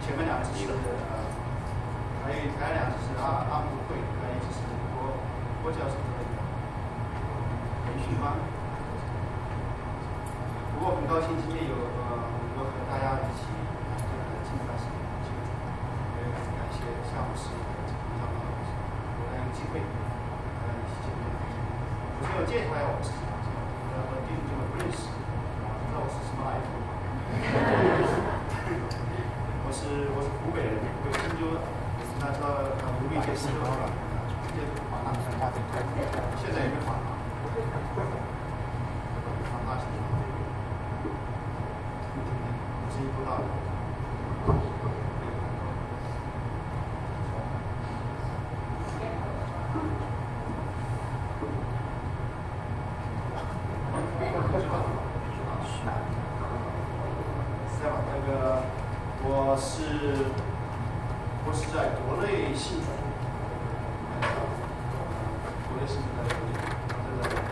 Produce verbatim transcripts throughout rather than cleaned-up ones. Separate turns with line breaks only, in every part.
前面两只是呃，还有还有两只是阿阿姆会，还有一只是国国教什么的培训班。不过很高兴今天有呃能够和大家一起这个敬拜神的机会，也很感谢夏老师和陈长老师，有这样一个机会，呃一起见面。首先我介绍一下我自己啊，呃我弟兄姐妹不认识，啊不知道我是什么来头。我是我是湖北人，湖北郴州的，大家知道呃湖北郴州吧？直接华南，现在也没华南，上大学。是一步到的。是吧？那个我是我是在国内信主，国内信主在国内，这个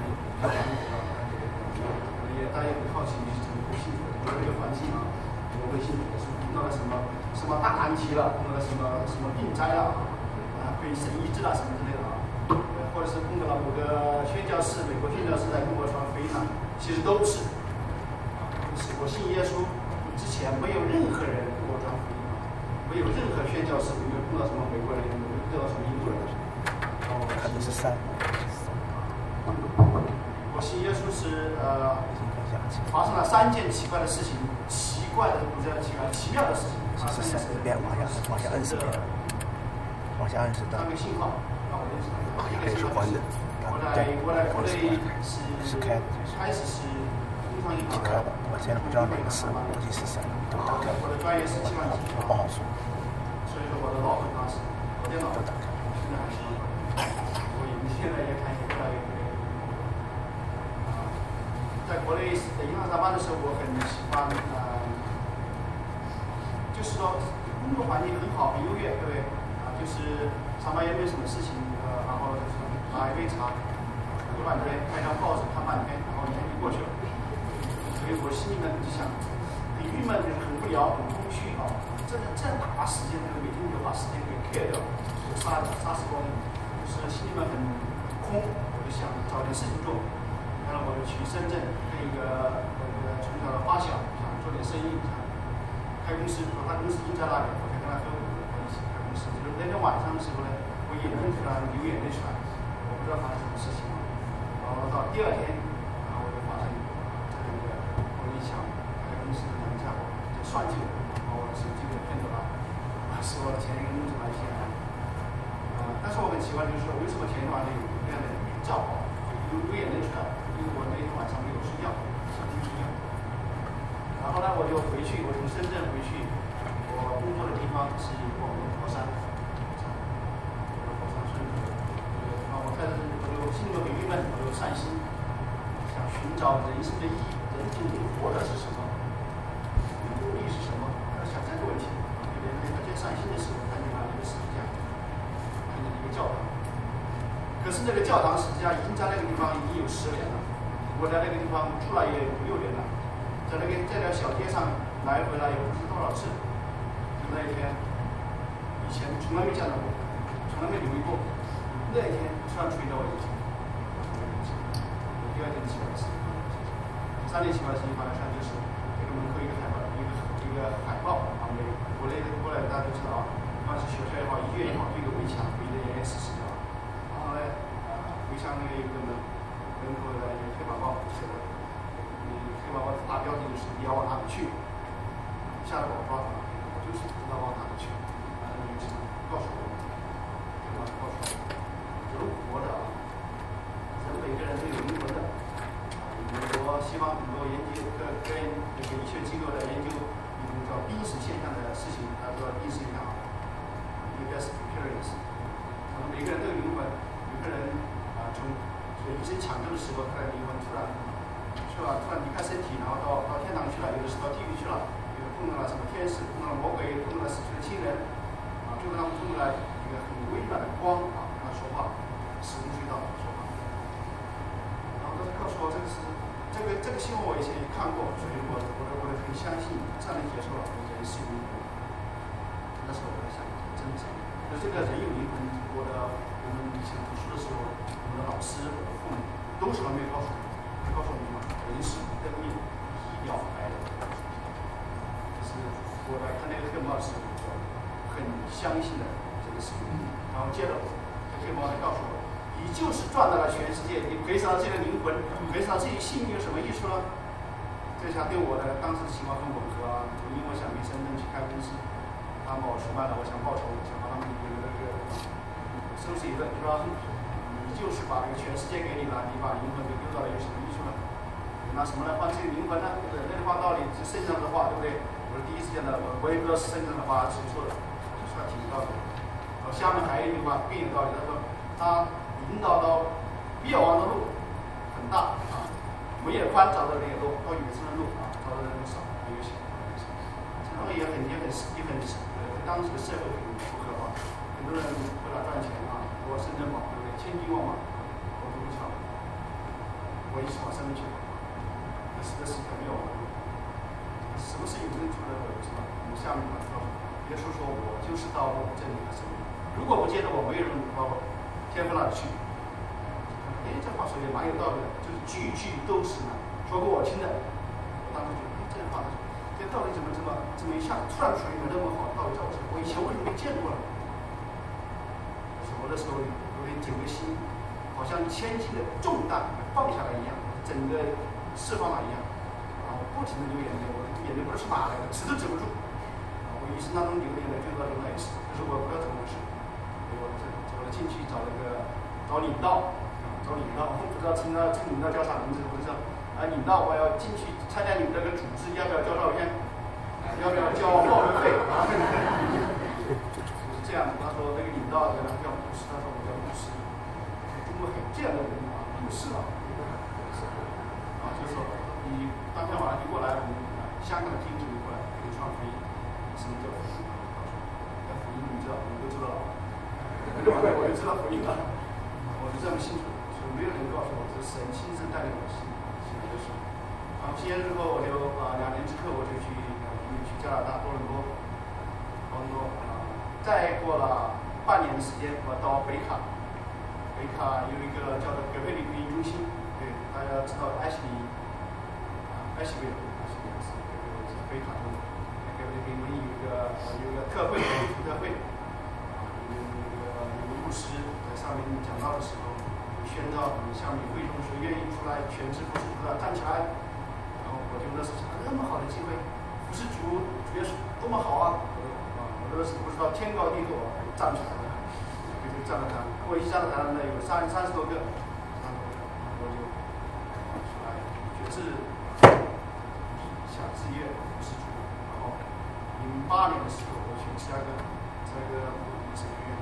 也大家也很好奇你是怎么会信主的？我这个环境啊。我会信主是碰到了什么什么大难题了，碰到了什么什么病灾了啊，被神医治了什么之类的啊，或者是碰到了某个宣教士，美国宣教士来跟我传福音了，其实都不是。是我信耶稣之前没有任何人跟我传福音，没有任何宣教士，没有碰到什么美国人，没有碰到什么英国人。哦，
可能是三。
我信耶稣是呃发生了三件奇怪的事情。奇怪的不是奇怪，奇妙的事情。
这是三遍，往下往下摁十遍，往下摁十到。
三个信号，让我认识到。
一个是关的，
我来我来国内是
是开的，
开始是工商银行。
开的，我现在不知道哪个是，估计是三个都打开。
我的专业是计算机，
不好说。
所以说我的老本当时，我电脑
都打开。
现在还是，我现在也看越来越越。在国内在银行上班的时候，我很喜欢呃，就是说工作环境很好，很优越，对不对？啊，就是上班也没什么事情，呃，然后就是拿一杯茶，读半天，看张报纸看半天，然后一天就过去了。所以我心里面就想，很郁闷，很无聊，很空虚啊！这这哪把时间，这个每天就把时间给 care 掉，就杀杀时光，就是心里面很空，我就想找点事情做。然后我就去深圳跟一个那个从小的发小想做点生意，想开公司，说他公司就在那里，我就跟他合伙，我一起开公司。就是那天晚上的时候呢，我眼睛突然流眼泪出来，我不知道发生什么事情。然后到第二天，然后我就发现这个我一想开公司的人家伙就算计我，把我的手机给骗走了，使我的钱给弄出来一些。啊，但是我很奇怪，就是为什么前一晚上有这样的预兆啊，流流眼泪出来？因为我那天晚上没有睡觉，想去睡觉。然后呢，我就回去，我从深圳回去，我工作的地方是广东佛山，佛山顺德。啊，我在这我就心里很郁闷，我就散心，想寻找人生的意义，人究竟活的是什么？目的是什么？我想这个问题。有点那天散心的时候，看见了一个十字架，看见一个教堂。可是那个教堂实际上已经在那个地方已经有十年了，我在那个地方住了也五六年了，在那个在那小街上来回来也不知多少次。就那一天，以前从来没见到过，从来没留意过。那一天突然触及到我眼睛，第二天奇怪的事情，第三天奇怪的事情发生就是这个门口一个海报，一个一个海报旁边，国内过来大家都知道啊，不管是学校也好，医院也好，对个围墙围得严严实实的。然后呢，啊，围墙那个有个门，门口的有黑板报写的，嗯，黑板报的大标题就是你要往哪里去，吓得我抓住了，我就是不知道往哪里去，反正就是告诉我，黑板告诉我，人活的啊，人每个人都有灵魂的，啊，美国西方很多研究跟跟那个医学机构的研究一种叫濒死现象的事情，他说濒死现象啊 ，death experience，可能每个人都有灵魂。有个人啊，从所以医生抢救的时候，他的灵魂突然去了，突然离开身体，然后到到天堂去了，有的是到地狱去了，有的碰到了什么天使，碰到了魔鬼，碰到了死去的亲人，啊，最后他们碰到了一个很微软的光啊，跟他说话，时空隧道说话。然后他告诉我，这个是这个这个新闻我以前也看过，所以我我我很相信，这样的接受了人是有灵魂。 那时候我在想，真的是，那这个人有灵魂，我的我们以前读书的时候，我们的老师、我的父母都从来没有告诉我，没告诉我们嘛，人是跟命一了百的。就是我来看那个黑猫是我很相信的这个事情，然后接着这黑猫还告诉我，你就是赚到了全世界，你赔偿了这个灵魂，赔偿自己性命有什么益处呢？这下对我的当时的情况很吻合啊，因为我想没身份去开公司，他们把我出卖了，我想报仇，想把他们那个那个收拾一顿，是吧？你就是把那个全世界给你了，你把灵魂给丢到了，有什么益处呢？拿什么来换这个灵魂呢？人类的话道理是圣经上的话，对不对？我是第一次见到，我我也不知道是圣经上的话谁说的，就是他挺有道理。哦，下面还有一句话更有道理，他说他引导到灭亡的路很大啊。门也宽，找的人也多，到远程的路啊，找的人少，也有小，然后也很也很也很呃，当时的社会很不合法，很多人为了赚钱啊，我深圳跑，对不对？千军万马，我都不抢，我一直往上面去跑，这是这是很妙的。什么是有真主的，我不知道。我们下面他说，耶稣说我就是道路、真理和生命，如果不接着我，没有人把我天父那里去。哎，这话说也蛮有道理的，就是句句都是呢，说给我听的。我当时觉得，哎，这话这道理怎么这么这么一下突然出一个那么好的道理在我身上，我以前为什么没见过呢？我的时候有点整个心好像千斤的重担放下来一样，整个释放了一样，然后不停的流眼泪，我的眼泪不知道是哪来的，止都止不住。我一生当中流眼泪最多流哪一次？就是我不知道怎么回事，我这走了进去找那个找领导。找领导，不知道称他这个领导叫啥名字，我就说啊，领导，我要进去参加你们这个组织，要不要交照片？要不要交报名费？是这样的，他说那个领导原来叫牧师，他说我叫牧师，中国很这样的人啊，牧师啊，啊，就是说你当天晚上就过来，我们香港的听众就过来给你传福音，什么叫福音？那福音你知道，你都知道了，我就知道福音了，我就这么清楚。没有人告诉我，是神亲自带领我信信耶稣。然后信耶稣之后，我就啊、呃、两年之后我就去呃去加拿大多伦多，多伦多啊、呃，再过了半年的时间，我到北卡，北卡有一个叫做葛贝里福音中心，对大家知道艾希里啊，艾希维尔，艾希维尔是是北卡中，葛贝里福音有一个有一个特会，主特会，啊有那个有个牧师在上面讲道的时候。宣召你像你会众是愿意出来全职服侍主的站起来，然后我就那时想那么好的机会，服侍主主耶稣多么好啊！啊，我那时不知道天高地厚，站起来了，就就站了台，我一站了台呢有三三十多个，三十多个，我就出来决志想自愿服侍主，然后零八年的时候我去芝加哥，在一个神学院。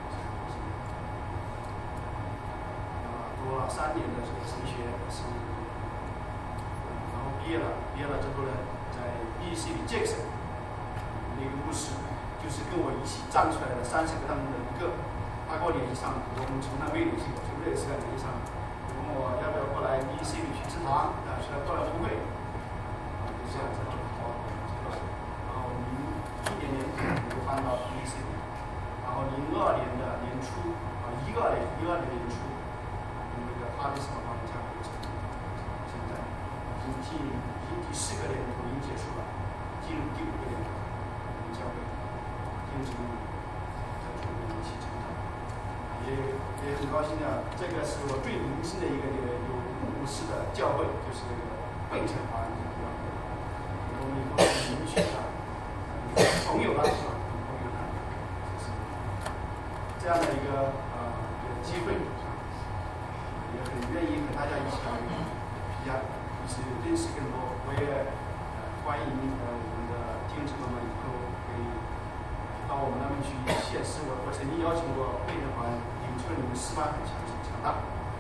读了三年的这个神学是，然后毕业了，毕业了之后呢，在 B C 里 Jackson 那个牧师，就是跟我一起站出来的三十个当中的一个，他跟我联系上，我们从来没联系过，就认识了联系上，问我要不要过来 B C 里去吃堂，啊，去来过来聚会，啊，就这样子，好，然后零一年年底我就搬到 B C 里，然后零二年的年初，啊，一二年一二年年初。他的什么方面教会成功？现在已经进已经第四个年头已经结束了，进入第五个年头，我们教会天主在主里一起成长，也也很高兴的。这个是我最荣幸的一个有牧师的教会，就是那个贝城华人教会。我们以后是邻居了，朋友了，是吧？朋友了，就是这样的一个呃一个机会。也很愿意和大家一起来一样，一起认识更多。我也呃欢迎呃我们的弟兄姊妹们以后可以到我们那边去献诗。我我曾经邀请过贝德环领出了你们诗班很强强大。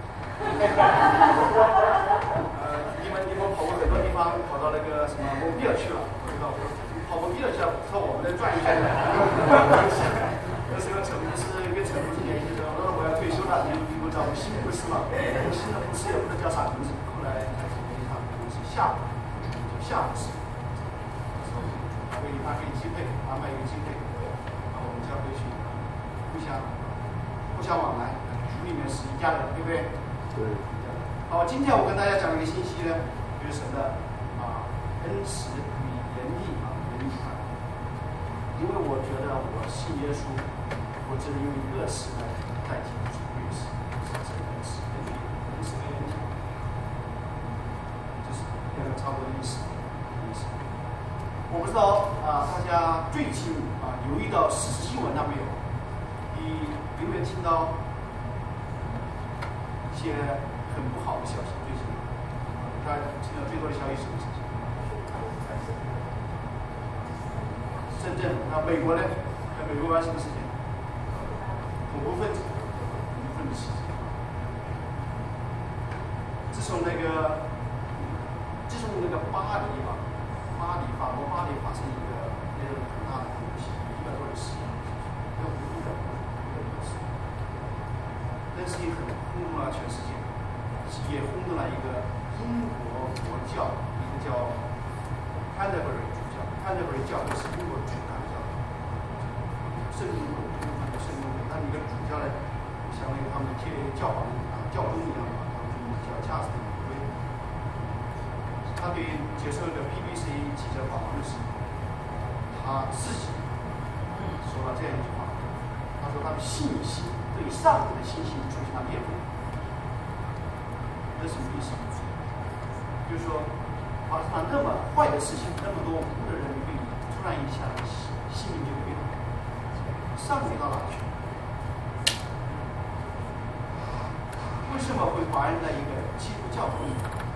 呃，你们你们跑过很多地方，跑到那个什么蒙彼尔去了，我知道，跑蒙彼尔去了，说我们在转一圈的。那时候陈牧师跟陈牧师联系说，我说我要退休了，你你给我找个新牧师嘛。新的牧师也不知道叫啥名字，后来才联系他，可能是夏牧，叫夏牧师。说他给他给机会，安排一个机会， 教会去互相互相往来，主里面是一家人，对不对？
对。
好，今天我跟大家讲一个信息呢，就是神的啊恩慈与严厉啊严厉啊。因为我觉得我信耶稣，我只能用一个词来代替主律词，是真恩慈，恩律，恩慈跟严厉，就是两个差不多的意思。意思。我不知道啊，大家最近啊留意到时事新闻了没有？你有没有听到一些很不好的消息？最近，大家听到最多的消息是什么事情？深圳，那美国呢？在美国发生什么事情？恐怖分子，恐怖分子事件。自从那个，自从那个巴黎吧，巴黎法国巴黎发生一个那种很大的恐怖袭击，一百多人死亡，没有无辜的，没有人死。那是一个很轰动了全世界，也轰动了一个英国国教，一个叫 Canterbury 主教 ，Canterbury 教会是英国最大的教会，圣公会，圣公会，他们一个主教呢，相当于他们贴教皇啊教宗一样的，他们叫查尔斯的威。他对接受一个 B B C 记者访问的时候，他自己说了这样一句话，他说他的信心对上帝的信心出现了裂缝。这什么意思？就是说，发生了那么坏的事情，那么多无辜的人被突然一下信心就没了，上帝到哪去？为什么会发生在一个基督教会？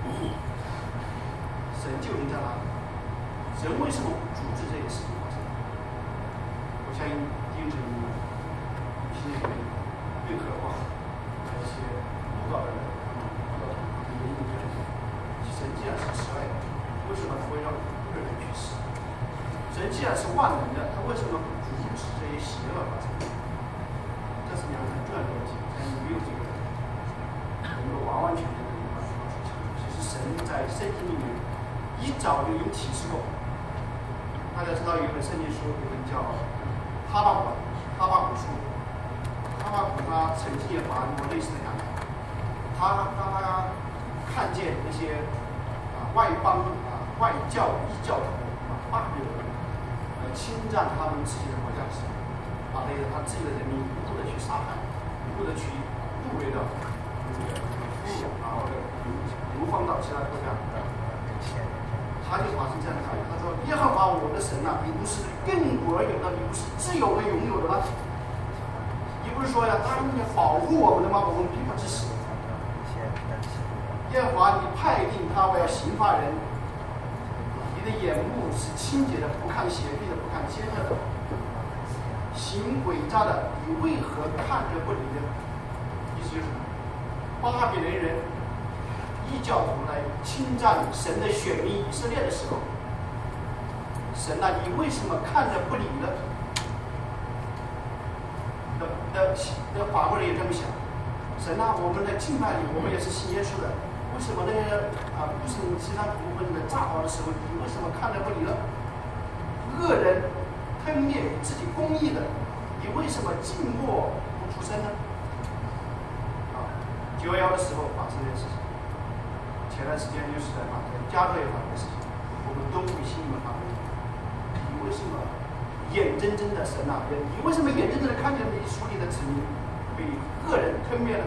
神究竟在哪里？神为什么阻止这个事情发生？我相信弟兄姊妹们有些人最渴望，还有一些慕道的人，他们慕道他们也有这种。神既然是慈爱的，为什么他会让个人去死？神既然是万能的，他为什么阻止这些邪恶发生？这是两个很重要的问题，但是没有这个能够完完全全的把它说出去。其实神在圣经里面一早就已经提示过。大家知道有一本圣经书，有本叫哈巴谷，哈巴谷书。哈巴谷他曾经也发过类似的感慨，他当他看见那些啊外邦啊外教异教徒啊霸略呃侵占他们自己的国家时，把那个他自己的人民无故的去杀害，无故的去入围到这个俘虏，然后流流放到其他国家。他就发生这样的感觉，他说：“耶和华我的神呐、啊，你不是亘古而有的，你不是自有的拥有的吗？你不是说呀，答应要保护我们的吗？我们并不支持。耶和华，你派定他，我要刑罚人。你的眼目是清洁的，不看邪僻的，不看奸恶的，行诡诈的，你为何看着不理呢？”意思就是，巴比伦人。异教徒来侵占神的选民以色列的时候，神啊，你为什么看着不理呢？的的的法国人也这么想，神啊，我们的敬拜里，我们也是信耶稣的，为什么那个啊不是你其他部分的炸好的时候，你为什么看着不理呢？恶人吞灭自己公义的，你为什么静默不出声呢？啊，九幺幺的时候发生这件事情。前段时间就是在发生加州也发生的事情，我们都会心里面发问：你为什么眼睁睁的神啊？你为什么眼睁睁的看见你属你的子民被恶人吞灭了？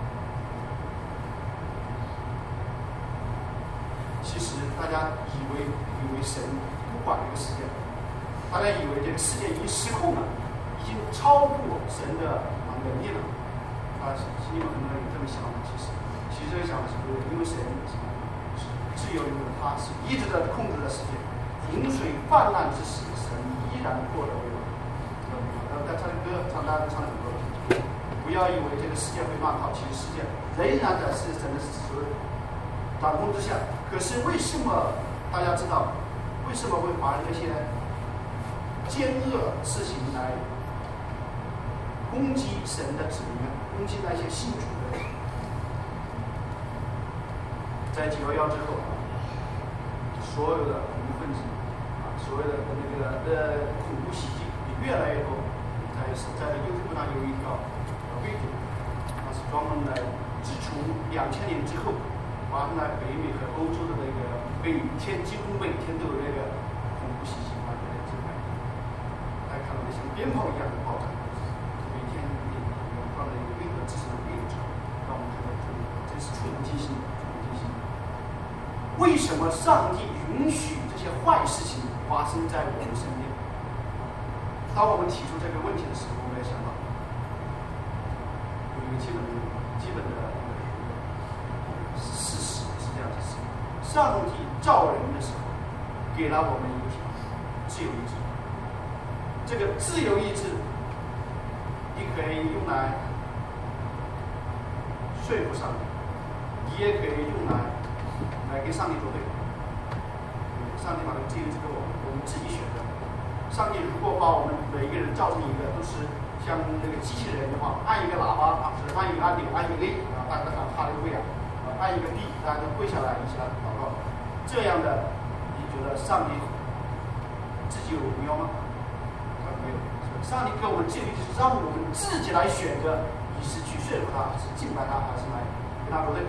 其实大家以为以为神不管这个世界，大家以为这个世界已经失控了，已经超过神的能力了。啊，心里面很多人有这么想法，其实。其实这个想法是不对，因为神是自由的，他是一直在控制着世界。洪水泛滥之时，神依然过得为王。他唱的歌，唱大家都唱的很多。不要以为这个世界会乱套，其实世界仍然在是神的手掌控之下。可是为什么大家知道，为什么会发生那些奸恶事情来攻击神的子民，攻击那些信主的人？在九幺幺之后，所有的恐怖分子啊，所有的那个的恐怖袭击也越来越多，在是在 YouTube 上有一个 video， 它是专门来指出两千年之后发生在北美和欧洲的那个每天几乎每天都有那个恐怖袭击发生在这块，大家看到那像鞭炮一样的爆炸，每天每天放在一个任何自身的列车，让我们看到这真是触目惊心，触目惊心。为什么上帝允许这些坏事情发生在我们身边？当我们提出这个问题的时候，我们要想到有一个基本的、基本的事实是这样子：上帝造人的时候，给了我们一个自由意志。这个自由意志，你可以用来说服上帝，你也可以用来来跟上帝作对。上帝把这个自由意志给我们，我们自己选择。上帝如果把我们每一个人造成一个都是像那个机器人的话，按一个喇叭啊，是按一个按钮，按一个 A 啊，大家喊哈利路亚，啊，按一个 B， 大家都跪下来一起来祷告。这样的，你觉得上帝自己有荣耀吗？他没有。上帝给我们自由意志，是让我们自己来选择，你是去说服他，还是敬拜他，还是来跟他作对。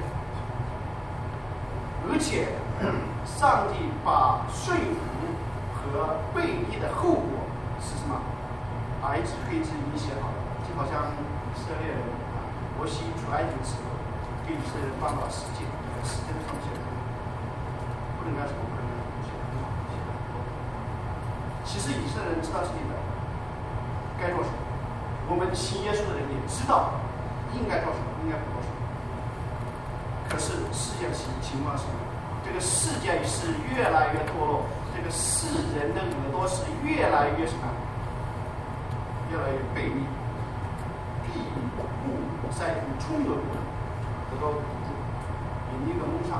而且，上帝把说服和背逆的后果是什么？白纸黑字已经写好了，就好像以色列人啊，摩西出埃及的时候，给以色列人颁布了十诫，十诫上写的不能干什么，不能干什么，写的很好，写的很多。其实以色列人知道自己的该做什么，我们信耶稣的人也知道应该做什么，应该不做什么。可是世界的情情况是，这个世界是越来越堕落。这个世人的耳朵是越来越什么？越来越背逆，闭目塞住，充耳不闻，耳朵堵住，眼睛跟蒙上。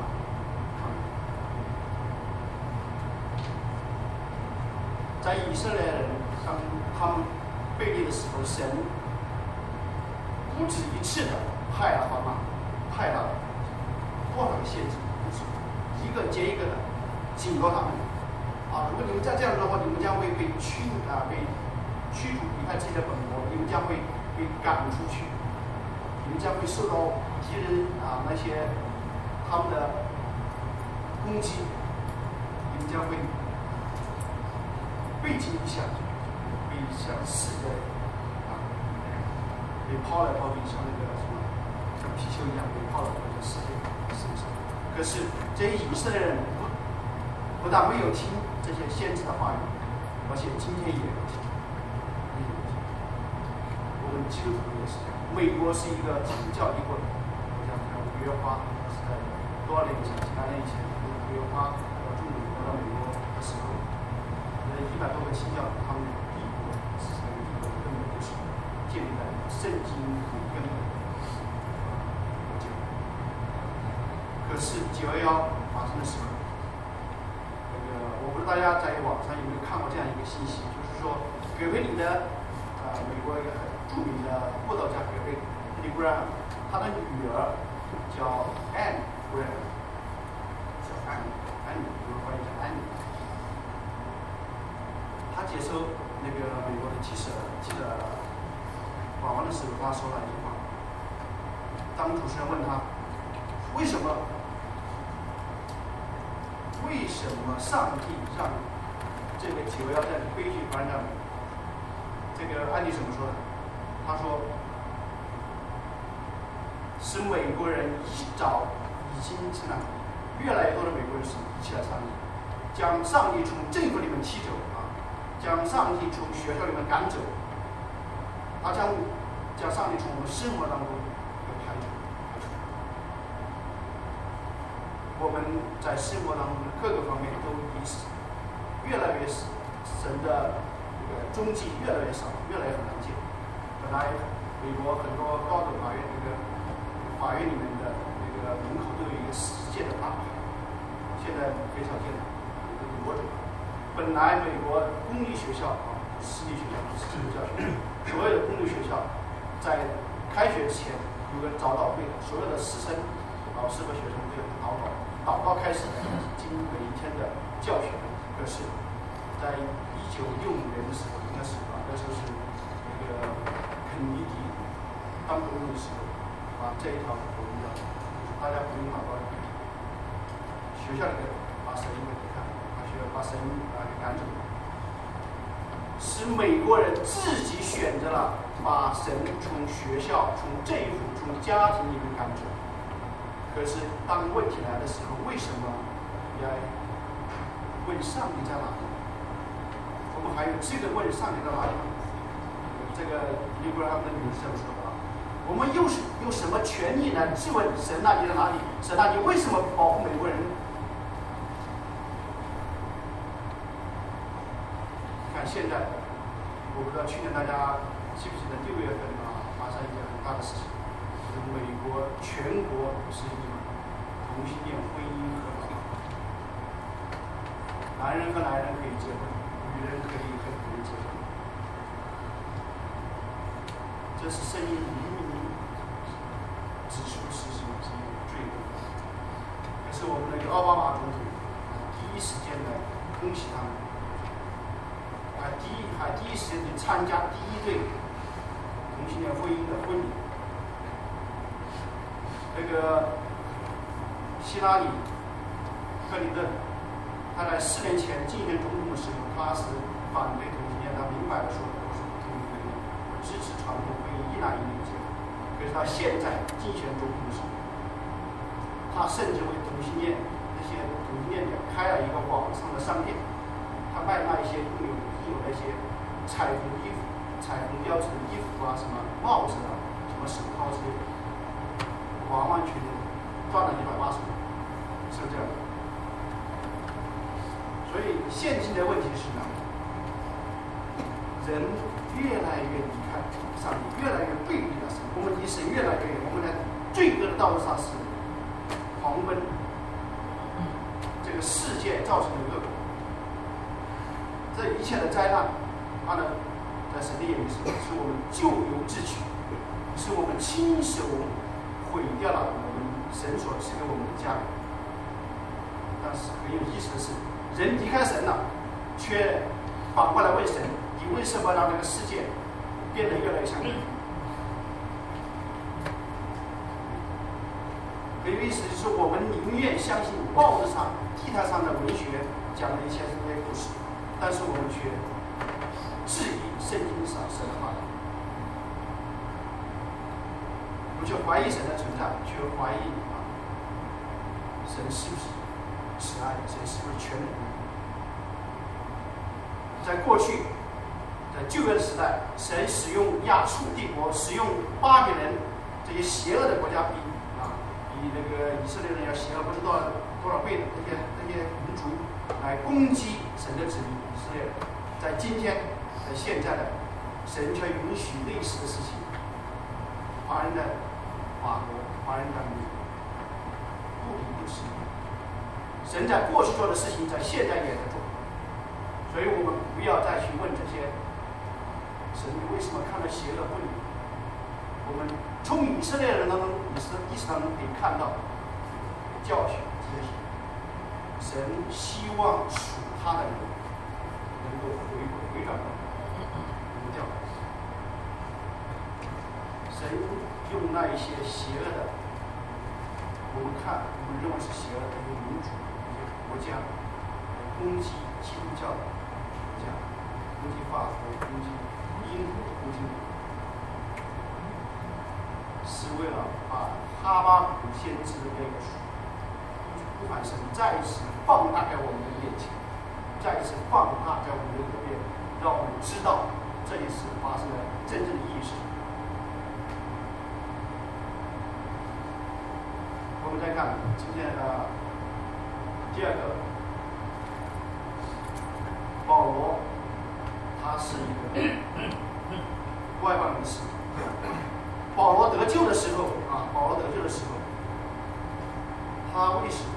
在以色列人当他们背逆的时候，神不止一次的派了他们，派了多少个先知，一个接一个的警告他们。啊！如果你们再这样的话，你们将会被驱啊，被驱逐离开自己的本国，你们将会被赶出去，你们将会受到敌人啊那些他们的攻击，你们将会背井离乡，被像死的啊，被抛来抛去，像那个什么像皮球一样被抛来抛去，死在身上。可是这些以色列人不不但没有听这些先知的话语，而且今天也有听。我们基督徒也是这样。美国是一个基督教帝国，我想看五月花是在多少年以前？几百年以前，五月花到中国到美国的时候，呃，一百多个清教他们帝国是这个帝国根本就是建立在圣经里根本。可是九幺幺发生的时候。我不知道大家在网上有没有看过这样一个信息，就是说，葛培理的，呃，美国一个很著名的布道家葛培理 Graham， 他的女儿叫 Anne Graham， 叫安妮，安妮，有人翻译成安妮。他接受那个美国的记者记者访问的时候，他说了一句话，当主持人问他，为什么？为什么上帝让这个九幺这样的悲剧发生在美国？这个安妮怎么说的？他说：“是美国人一早已经成了，越来越多的美国人是一起来参与，将上帝从政府里面踢走啊，将上帝从学校里面赶走，他将将上帝从我们生活当中给排除。”我们在生活当中的各个方面都以越来越神的这个踪迹越来越少，越来越很难见。本来美国很多高等法院这个法院里面的这个门口都有一个世界的大牌，现在很少见了，都挪走了。本来美国公立学校啊，私立学校不是基督教学校，所有的公立学校在开学前有个早祷会，所有的师生、老师和学生都有祷告。祷告开始经每一天的教学，可是，在一九六五年的时候，应该是啊，那时候是那个个肯尼迪当总统的时候，把这一条统一了，大家不用好好学校里面把神给看，把学把神啊给赶走，使美国人自己选择了把神从学校、从这一户、从家庭里面赶走。可是当问题来的时候，为什么要问上帝在哪里？我们还有这个问上帝在哪里？这个尼古拉他们的女士这么说的啊。我们又是有什么权利来质问神啊？你在哪里？神啊，你为什么保护美国人？看现在，我不知道去年大家记不记得六月份啊，发生一件很大的事情，就是美国全国是以同性恋婚姻合法，男人和男人可以结婚，女人可以和女人结婚，这是圣经明明指出是什么是一个罪恶。可是我们那个奥巴马总统第一时间来恭喜他们，还第一还第一时间去参加第一对同性恋婚姻的婚礼。那个希拉里·克林顿，他在四年前竞选总统的时候，他是反对同性恋，他明白的说我是不同意婚姻，我支持传统婚姻一男一女结婚。可是他现在竞选总统的时候，他甚至为同性恋那些同性恋者开了一个网上的商店，他卖那一些印有印有那些彩虹衣服、彩虹标志的衣服啊，什么帽子啊，什么手套之类的，完完全全赚了一百八十万，是不是这样的？所以现今的问题是呢，人越来越离开上帝，越来越背离了神，我们离神越来越远，我们在罪恶的道路上是狂奔，这个世界造成的恶果，这一切的灾难，它呢，在神的眼里是是我们咎由自取，是我们亲手毁掉了我们神所赐给我们的家园。但是很有意思的是，人离开神了，却反过来问神：你为什么让这个世界变得越来越像你？很有意思，就是我们宁愿相信报纸上、地摊上的文学讲的一些这些故事，但是我们却质疑圣经上神的话。我们却怀疑神的存在，却怀疑啊，神是不是慈爱？神是不是全能？在过去，在旧约时代，神使用亚述帝国，使用巴比伦这些邪恶的国家比啊，比那个以色列人要邪恶不知道多少倍的那些那些民族来攻击神的子民以色列人。在今天，在现在的，神却允许类似的事情。华人的法国、华人的美国不离不弃。神在过去做的事情，在现在也在做。所以我们不要再去问这些神你为什么看到邪恶不理？我们从以色列人当中、以色历史当中可以看到教训这些。神希望属他的人能够回回转过来，不掉。神用那一些邪恶的，我们看我们认为是邪恶的一些民族、一些国家，攻击基督教的国家，攻击法国，攻击英国，攻击美国，是为了把哈巴谷先知的那个呼喊声再一次放大在我们的面前，再一次放大在我们的右边，让我们知道这一次发生了真正的意识。我们再看今天的第二个，保罗，他是一个外邦人士。保罗得救的时候啊，保罗得救的时候，他为什么？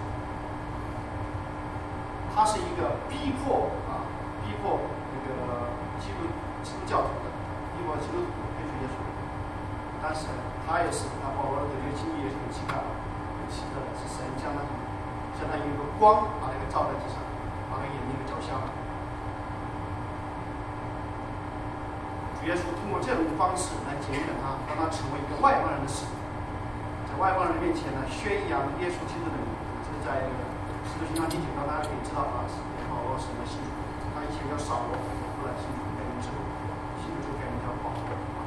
他是一个逼迫啊，逼迫那个基督基督教徒的，逼迫基督徒跟随耶稣。但是他也是，那保罗的得救经历也是很奇怪的。奇特的是神将他相当于一个光把那个照在地上，把他眼睛给照瞎了。 主耶稣通过这种方式来拣选他，让他成为一个外邦人的使徒，在外邦人面前呢宣扬耶稣基督的名。这是在使徒行传第九章，大家可以知道啊，保罗什么信主，他以前叫扫罗，后来信主改名之后，信主就改名叫保罗。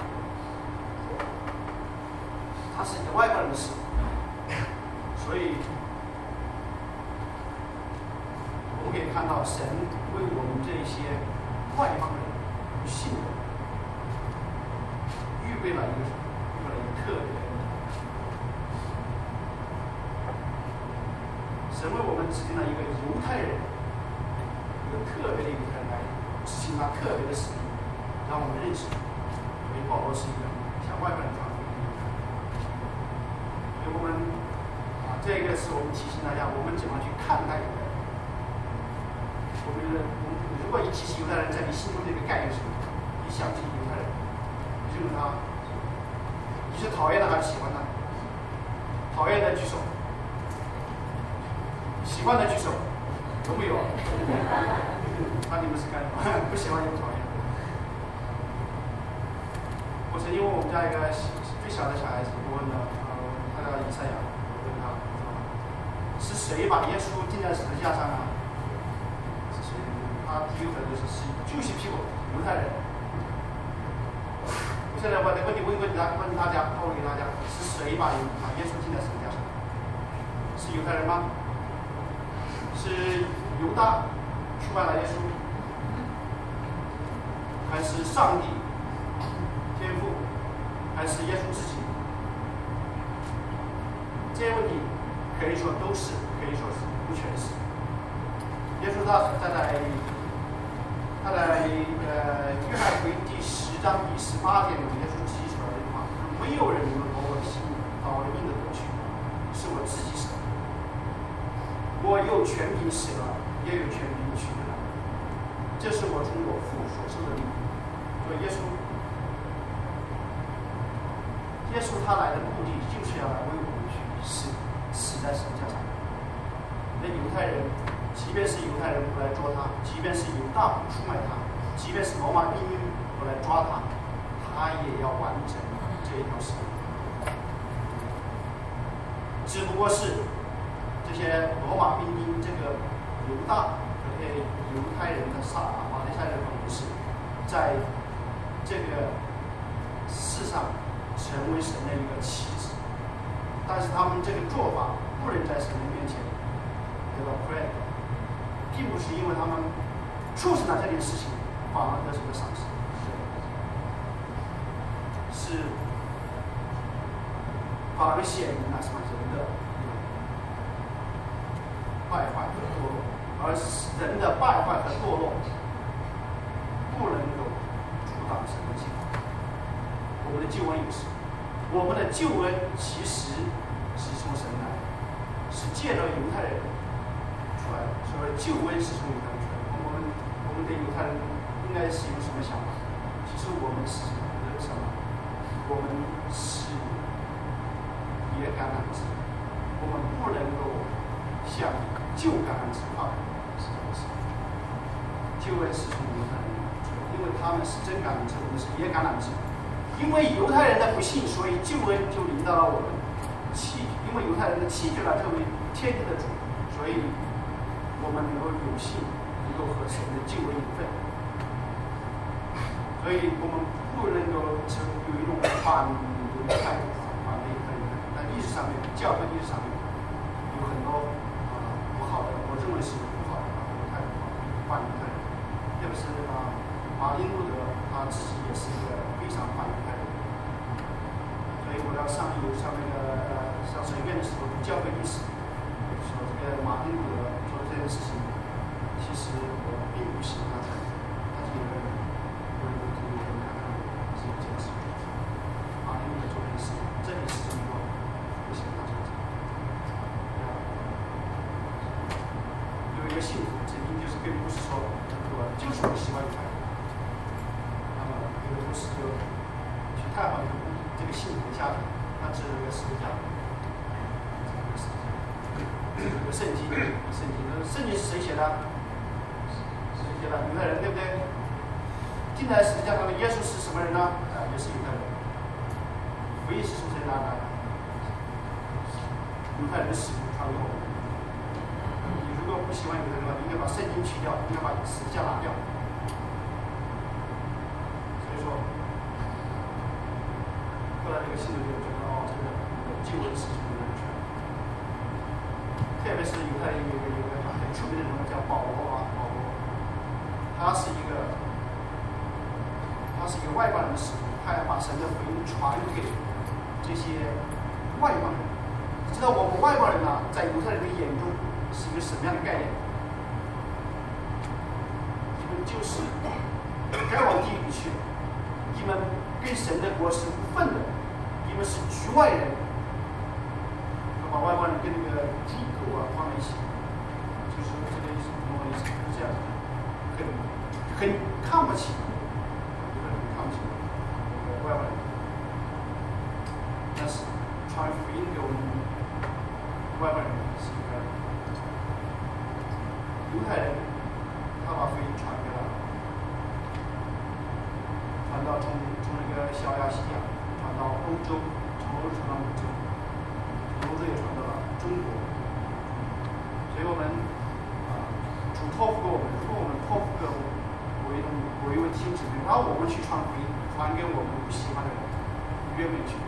他是一个外邦人的使徒，所以我们可以看到神为我们这些外邦人不信的预备了一个预备了一个特别的恩典。神为我们指定了一个犹太人，一个特别的犹太人来执行他特别的使命，让我们认识，所以保罗是一个向外邦人传福音的犹太人。所以我们啊，这个是我们提醒大家，我们怎么去看待犹太人。我们我们如果一提起犹太人，在你心中这个概念是什么？你想起犹太人，你认为他，你是讨厌的还是喜欢他？讨厌的举手，喜欢的举手，有没有？那你们是干什么？不喜欢也不讨厌。我曾经问我们家一个最小的小孩子，我问了，呃，他叫以赛亚，我问他，是谁把耶稣钉在十字架上啊？他第一个反应就是是就是屁股犹太人。我现在把这个问题问问大问大家，抛给大家，是谁把把耶稣钉在十字架上？是犹太人吗？是犹大出卖了耶稣，还是上帝天父，还是耶稣自己？这些问题可以说都是，可以说是不全是。耶稣他在在。他在呃约翰福音第十章第十八节里面，耶稣自己说的这句话：“没有人能夺我的心，把我的命都夺去，是我自己舍的。我有权柄舍了，也有权柄取回来。这是我从我父所受的命。”所以耶稣，耶稣他来的目的就是要来为我们去死，死在十字架上。那犹太人。即便是犹太人不来捉他，即便是犹大出卖他，即便是罗马兵丁不来抓他，他也要完成这一条使命。只不过是这些罗马兵丁，这个犹大和这些犹太人的撒法利赛人和文士，在这个世上成为神的一个棋子，但是他们这个做法不能在神的面前得到 credit。并不是因为他们促成了这件事情，反而得什么赏识，是反而显明了什么人的败坏和堕落，而人的败坏和堕落不能够阻挡神的计划。我们的救恩也是，我们的救恩其实是从神来，是借着犹太人出来的，所以救恩是从犹太人出来的。我们我们对犹太人应该是有什么想法？其实我们是什么？我们是野橄榄枝，我们不能够像旧橄榄枝化，是不是？救恩是从犹太人出来的，因为他们是真橄榄枝，我们是野橄榄枝。因为犹太人的不信，所以救恩就临到了我们。弃，因为犹太人的弃绝了这位天地的主，所以我们能够有幸能够和神的救恩有份。所以我们不能够就有一种反犹太人、反犹太人。在历史上面，教会历史上面有很多啊、呃、不好的，我认为是不好的犹太人、反犹太人，特别是啊马丁路德他自己也是一个非常反犹太人。所以我要上有上那个呃上神院的时候，教会历史说这个马丁路德做的这件事情，其实我并不喜欢他，但是有人有人有人看看是有这件事情，马丁路德做这件事，这里是中国，不喜欢他这样子。有一个信徒曾经就是跟牧师说，我就是不喜欢犹太人，那么有的牧师就去探访这个这个信徒的家庭，他指了一个十字架，有个圣经，圣经，圣经是谁写的？是谁写的？犹太人，对不对？钉钉在十字架上的耶稣是什么人呢？啊，也是犹太人。福音是从谁拿来的？犹太人的使徒传给我们。你如果不喜欢犹太人的话，你应该把圣经去掉，应该把十字架拿掉。所以说，后来这个信徒就觉得，哦，这个救恩是从犹太人传。特别是犹太人有一个有一个很出名的人物叫保罗啊，保罗，他是一个他是一个外邦人的使徒，他要把神的福音传给这些外邦人。知道我们外邦人呢、啊，在犹太人的眼中是一个什么样的概念？你们就是该往地狱去，你们跟神的国是无份的，你们是局外人。把外邦人跟那个猪狗啊放在一起，就是这个意思，懂我意思？就是这样，很很看不起，很看不起那个外邦人。但是传福音给我们外邦人是一个犹太人，他把福音传给了，传到从从那个小亚细亚传到欧洲，从欧洲传到美洲。欧洲也传到了中国，所以我们啊，主托付给我们，如果我们托付给为为为听姊妹，然后我们去传福音，传给我们不喜欢的人，愿不愿意去？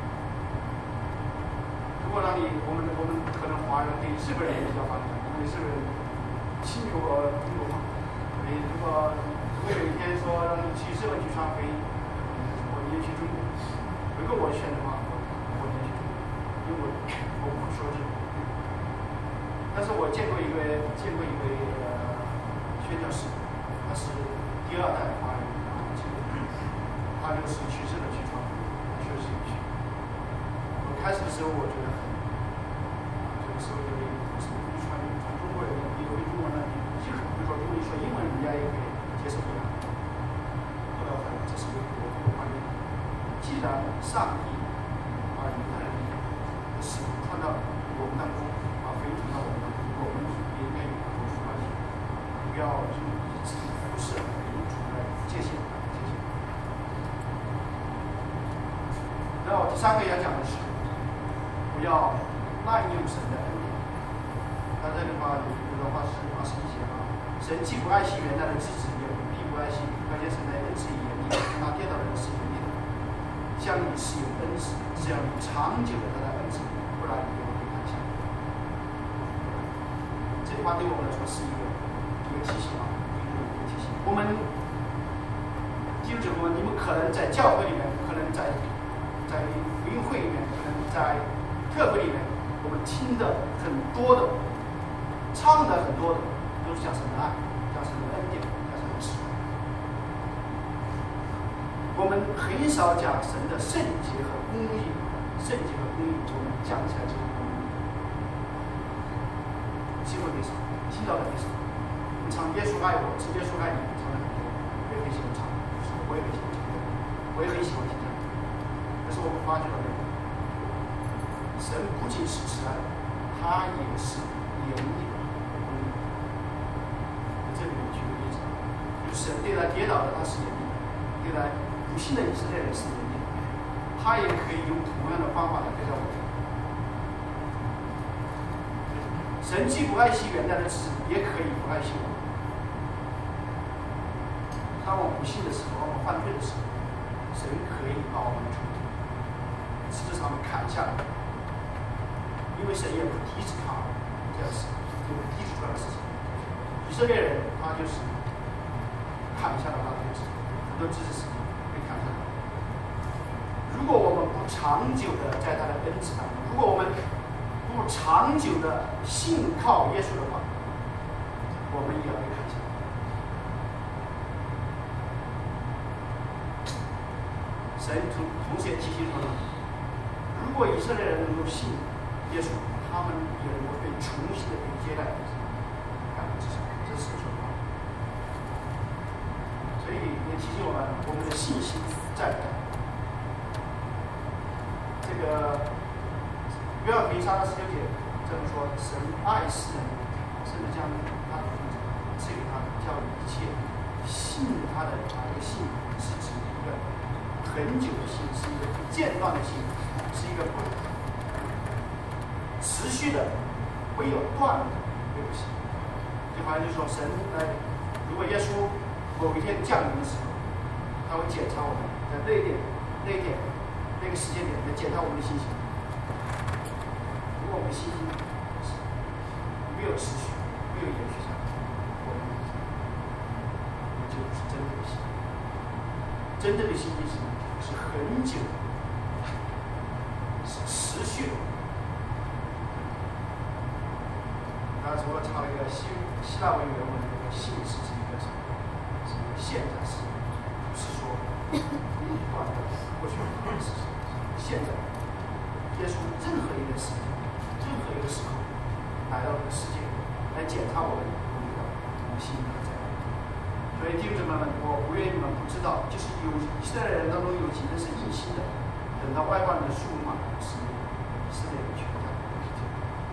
如果让你，我们我们可能华人对日本人比较反感，因为日本人侵略过中国嘛。所以如果如果有一天说让你去日本去传福音，我宁愿去中国。如果我选的话，我我宁愿去中国。因为我我不说这种，但是我见过一位见过一位呃宣教士，他是第二代华人，然后他就是去日本去传，他确实有去。我开始的时候我觉得很，这个时候觉得不是你传传中国人，你会中文呢，你就很会说中文，说英文人家也可以接受不了。后来我发现这是一个国度的观念，既然上帝把犹太人使传到我们当中，把福音传到我们当中，我们也应该有同属关系，不要就以自己的服饰给出来界限界限。然后第三个要讲的是，不要滥用神的恩典。他这里话有一个话是二十一节啊，神既不爱惜原来的枝子，也必不爱惜，而且神的恩赐严厉，那跌倒的人是严厉的。像你是有恩赐，只要你长久的得到恩赐，不然你就会看下。这句话对我们来说是一个一个提醒啊，一个一个提醒。我们弟兄姊妹们，你们可能在教会里面，可能在在福音会里面，可能在特会里面，我们听的很多的，唱的很多的，都是讲神的爱，讲神的恩典，讲神的慈爱。我们很少讲神的圣洁和公义，圣洁和公义，我们讲起来就机会很少，听到的很少。你唱耶稣爱我，是耶稣爱你，唱的很多，我也很喜欢唱，我也很喜欢听，我也很喜欢听。但是我们发觉到没有，神不仅是慈爱，他也是严厉的公义。这里面举个例子，就是神对待跌倒的他是严厉的，对待不信的以色列人是严厉的，他也可以用同样的方法来对待我们。神既不爱惜原来的子，也可以不爱惜我们。当我们不信的时候，当我们犯罪的时候，神可以把我们从石头上面砍下来，因为神也不抵制他这样事，也不抵制出来的事情。以色列人他就是砍下了他的枝，很多枝子是被砍下来。如果我们不长久的在他的恩赐当中，如果我们不长久的信靠耶稣的话，我们也要被砍下来。神同同时也提醒说呢，如果以色列人能够信耶稣，他们也能够被重新的被接待。感恩之神，这是说话。所以也提醒我们，我们的信心在不在？这个约翰福音三章十九节这么说：神爱世人，甚至将他的儿子赐给他，叫一切信他的啊，这个信是指一个很久的信，是一个不间断的信，是一个不持续的、没有断的这个信。就好像就说神呃，如果耶稣某一天降临的时候，他会检查我们在那一点、那一点、那个时间点来检查我们的信心。如果我们的信心没有持续、没有延续下来，我们就不是真正的信。真正的信心是是很久的，是持续的。他除了查了一个希希腊文原文的那个信是指一个什么？是一个现在时，不是说断的过去的事情。现在，耶稣任何一个时间、任何一个时候来到这个世界，来检查我们我们的我们心还在哪里。所以弟兄姊妹们，我不愿意你们不知道，就是有以色列人当中有几个是硬心的，等到外邦人的数目满了十年，以色列人全家都是这样。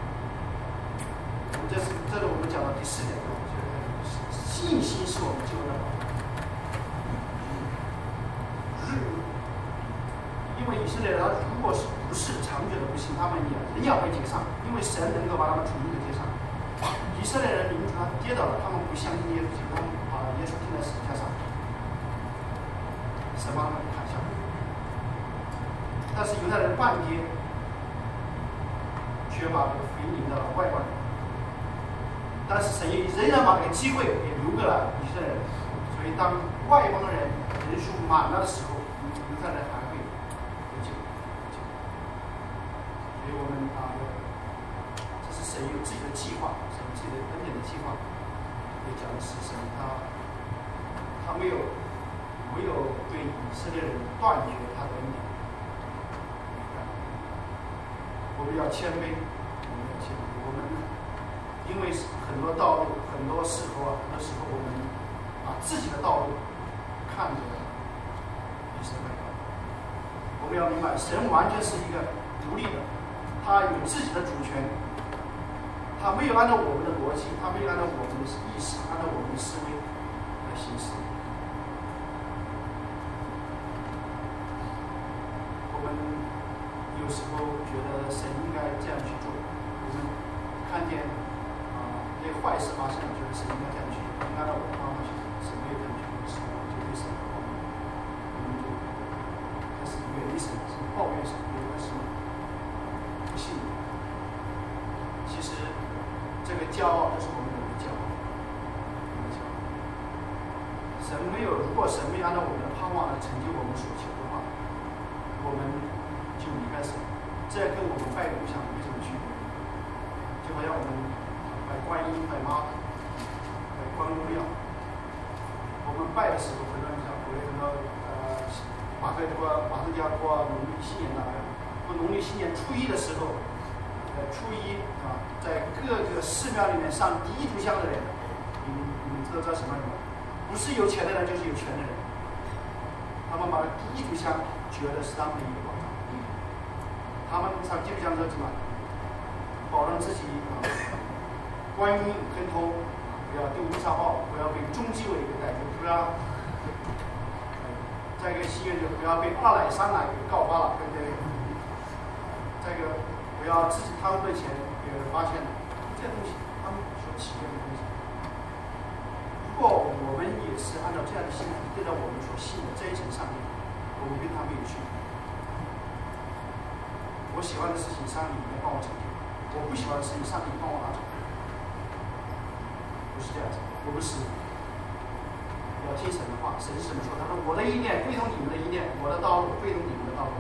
这是这是我们讲到第四点，信心是我们救恩的保障。因为以色列人如果是不是长久的不信，他们也仍要被接上，因为神能够把他们重新的接上。以色列人明他跌倒了，他们不相信耶稣，他们把耶稣钉在十字架上，神把他们砍下来。但是犹太人半跌，却把这个福音引到了外邦人。但是神也仍然把这个机会也留给了以色列人，所以当外邦人人数满了的时候，犹太人还会有救。所以我们啊，这是神有自己的计划，神有自己的恩典的计划。也讲的是神他他没有没有对以色列人断绝他的恩典。我们要谦卑，我们要谦卑，我们。因为很多道路，很多时候啊，很多时候我们把自己的道路看着比神为高。我们要明白，神完全是一个独立的，他有自己的主权，他没有按照我们的逻辑，他没有按照我们的意识，按照我们的思维来行事。我们有时候觉得神应该这样去做，我们看见。对坏事发生，觉得神应该这样去，应该让我的方法去，神没有这样去做，就对神的抱怨，我们就开始远离神，是抱怨神，有的是不信。其实这个骄傲就是我们的骄傲，神没有，如果神没有按照我们的盼望来成就我们所求的话，我们就离开神，这跟我们拜偶像没什么区别，就好像我们。拜观音、拜妈祖、拜关公庙，我们拜的时候，很多人讲，我很多呃，马上这个马上就要过农历新年了，过农历新年初一的时候，呃，初一啊，在各个寺庙里面上第一炷香的人，你们你们知道叫什么人吗？不是有钱的人，就是有权的人。他们把第一炷香觉得是他们的一个保障，他们上第一炷香是什么？保证自己啊。观音跟通，不要丢乌纱帽，不要被中纪委给逮住，不要再一个心愿就不要被二奶三奶给告发了，对不对？再一个不要自己贪污的钱给人发现了，这些东西他们所体验的东西。如果我们也是按照这样的心态对待我们所信的这一层上面，我们跟他们有区别。我喜欢的事情，上帝应该帮我成就；我不喜欢的事情，上帝帮我拿走。不是这样子，我不是要听神的话。神是怎么说？他说：“我的意念非同你们的意念，我的道路非同你们的道路。”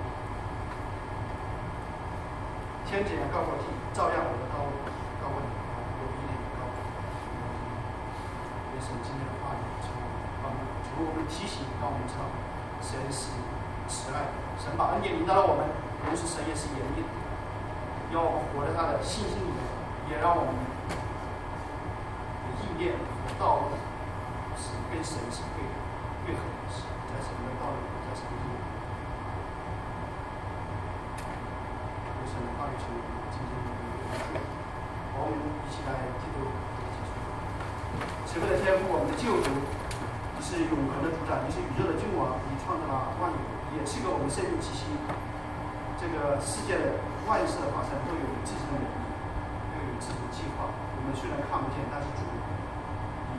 天怎样告诉我听，照样我的道路告诉你，我的意念告诉你。也是今天的话语，从帮从我们提醒，让我们知道，神是慈爱的，神把恩典领到了我们，同时神也是严厉的，要我们活在他的信心里面，也让我们。意念和道路是跟神是配合、配合的，是在神的道路，在神的路。有神的话语成为今天的一个我们一起来基督结束。慈悲的天父，我们的救主， 是永恒的主宰，你是宇宙的君王，你创造了万有，也赐给我们生命气息。这个世界的万事的发生都有自己的美丽，都有自己的计划。我们虽然看不见，但是主以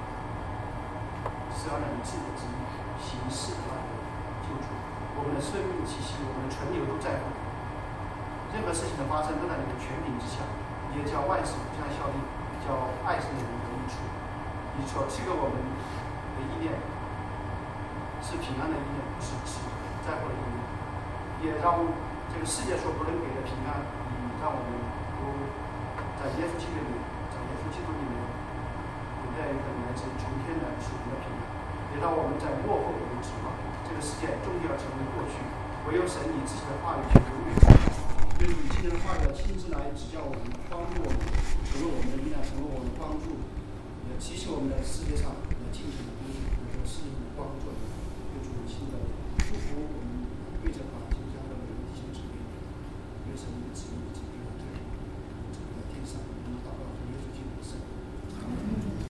是按照你自己的旨意行事的万有救主。我们的生命气息，我们的存留都在乎。任何事情的发生都在你的权柄之下，也叫万事互相效力，叫爱神的人得益处。你所赐给我们的意念是平安的意念，不是只在乎的意念，也让这个世界所不能给的平安，你让我们都在耶稣基督里面，在耶稣基督里面，有这样一个来自从天的属灵的平安，也让我们在幕后有指望。这个世界终究要成为过去，唯有神你自己的话语是永远的。所以你今天的话语要亲自来指教我们，帮助我们，成为我们的力量，成为我们的帮助，也提醒我们在世界上要尽情的工作，能够是帮助我们。